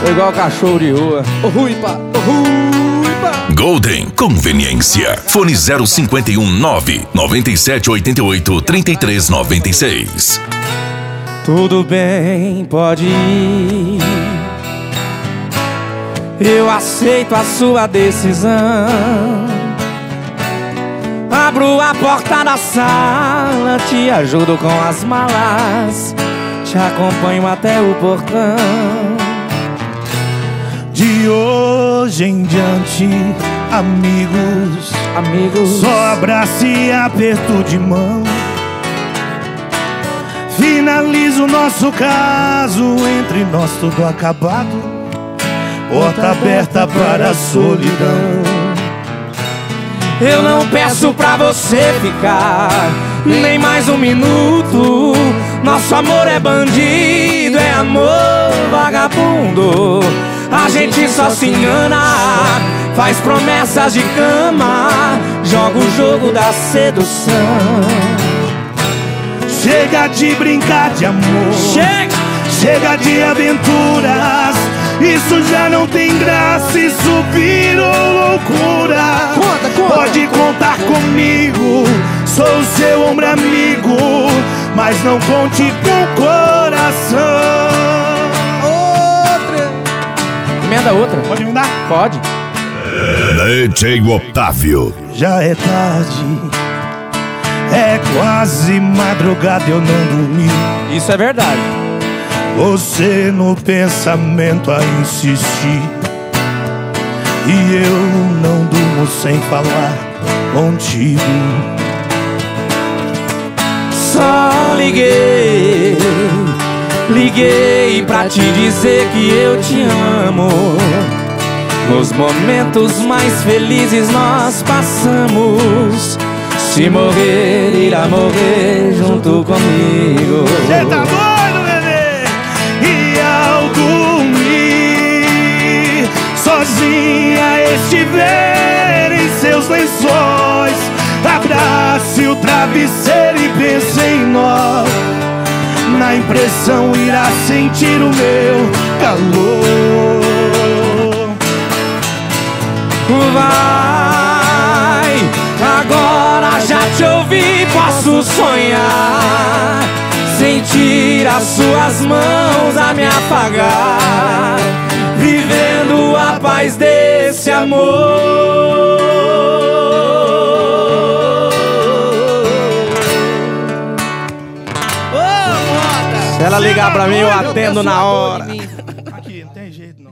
igual cachorro de rua. Ô Ruipa, ô Ruipa. Golden Conveniência. Fone 0519 9788 3396. Tudo bem, pode ir. Eu aceito a sua decisão. Abro a porta da sala, te ajudo com as malas, te acompanho até o portão. De hoje em diante, amigos, só abraço e aperto de mão. Finaliza o nosso caso, entre nós tudo acabado, porta aberta para a solidão. Eu não peço pra você ficar nem mais um minuto. Nosso amor é bandido, é amor vagabundo. A gente só se engana, faz promessas de cama, joga o jogo da sedução. Chega de brincar de amor, chega de aventuras. Isso já não tem graça, isso virou loucura. Pode contar comigo, sou o seu ombro amigo, mas não conte com o coração. Outra. Emenda outra. Pode emendar? Pode. DJ Otávio. Já é tarde, é quase madrugada, eu não dormi. Isso é verdade. Você no pensamento a insistir, e eu não durmo sem falar contigo. Só liguei pra te dizer que eu te amo. Nos momentos mais felizes nós passamos. Se morrer, irá morrer junto comigo. Cê tá doido, bebê? E ao dormir, sozinha estiver em seus lençóis, abrace o travesseiro e pense em nós. Na impressão irá sentir o meu calor. Vai, agora já te ouvi, posso sonhar, sentir as suas mãos a me afagar, vivendo a paz desse amor. Ô, moda! Se ela ligar pra mim, eu atendo na hora. Aqui, não tem jeito não.